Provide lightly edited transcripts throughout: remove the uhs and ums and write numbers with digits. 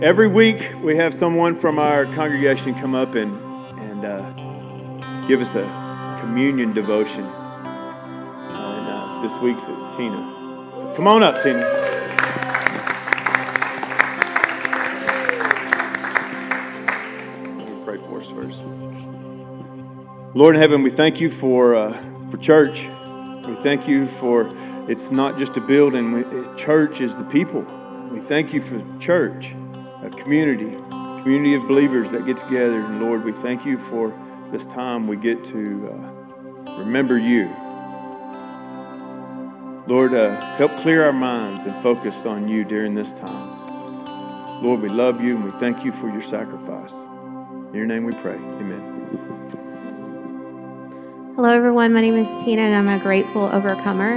Every week we have someone from our congregation come up and give us a communion devotion. And this week's it's Tina. So come on up, Tina. Let me pray for us first. Lord in heaven, we thank you for church. We thank you for it's not just a building. Church is the people. We thank you for church. A community of believers that get together. And Lord, we thank you for this time we get to remember you. Lord, help clear our minds and focus on you during this time. Lord, we love you and we thank you for your sacrifice. In your name we pray. Amen. Hello, everyone. My name is Tina, and I'm a grateful overcomer.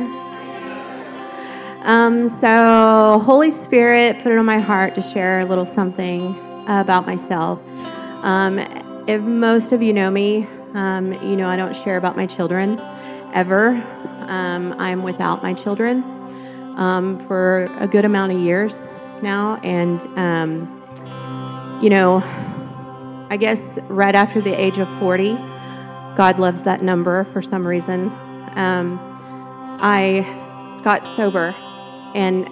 So Holy Spirit put it on my heart to share a little something about myself. If most of you know me, you know I don't share about my children ever. I'm without my children for a good amount of years now. And, I guess right after the age of 40, God loves that number for some reason. I got sober. And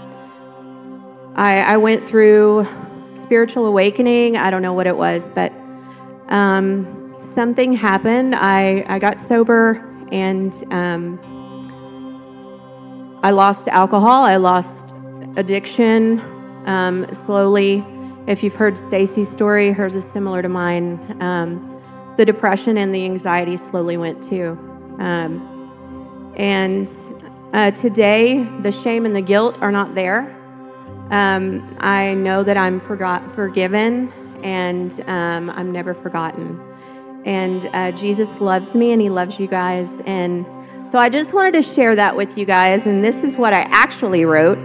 I went through spiritual awakening. I don't know what it was, but something happened. I got sober, and I lost alcohol. I lost addiction slowly. If you've heard Stacy's story, hers is similar to mine. The depression and the anxiety slowly went too. Today, the shame and the guilt are not there. I know that I'm forgiven, and I'm never forgotten. And Jesus loves me, and he loves you guys. And so I just wanted to share that with you guys, and this is what I actually wrote.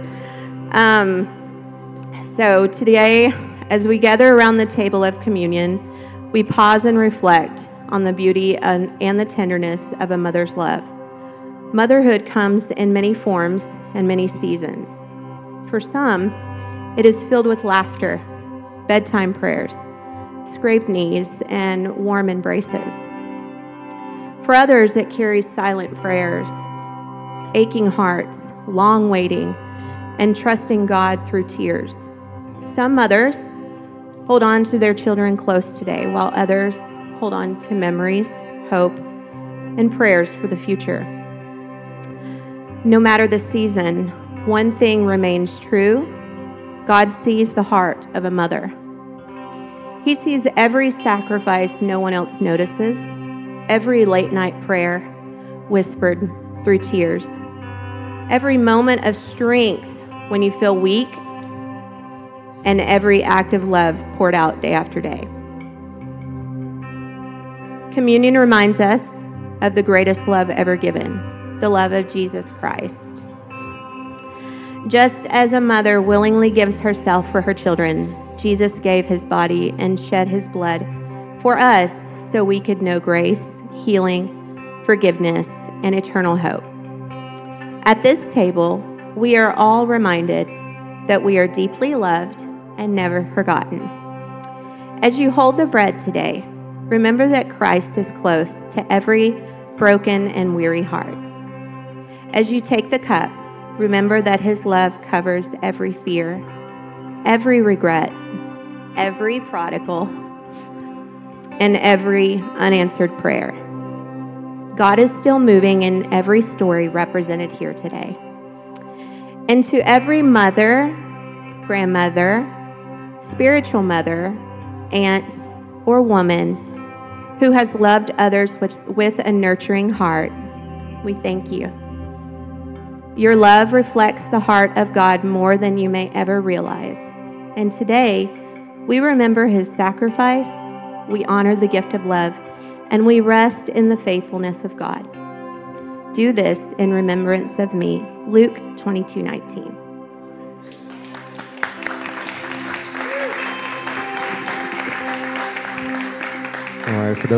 So today, as we gather around the table of communion, we pause and reflect on the beauty and the tenderness of a mother's love. Motherhood comes in many forms and many seasons. For some, it is filled with laughter, bedtime prayers, scraped knees, and warm embraces. For others, it carries silent prayers, aching hearts, long waiting, and trusting God through tears. Some mothers hold on to their children close today, while others hold on to memories, hope, and prayers for the future. No matter the season, one thing remains true. God sees the heart of a mother. He sees every sacrifice no one else notices, every late-night prayer whispered through tears, every moment of strength when you feel weak, and every act of love poured out day after day. Communion reminds us of the greatest love ever given, the love of Jesus Christ. Just as a mother willingly gives herself for her children, Jesus gave his body and shed his blood for us so we could know grace, healing, forgiveness, and eternal hope. At this table, we are all reminded that we are deeply loved and never forgotten. As you hold the bread today, remember that Christ is close to every broken and weary heart. As you take the cup, remember that his love covers every fear, every regret, every prodigal, and every unanswered prayer. God is still moving in every story represented here today. And to every mother, grandmother, spiritual mother, aunt, or woman who has loved others with a nurturing heart, we thank you. Your love reflects the heart of God more than you may ever realize. And today, we remember his sacrifice, we honor the gift of love, and we rest in the faithfulness of God. Do this in remembrance of me. Luke 22:19. All right, for those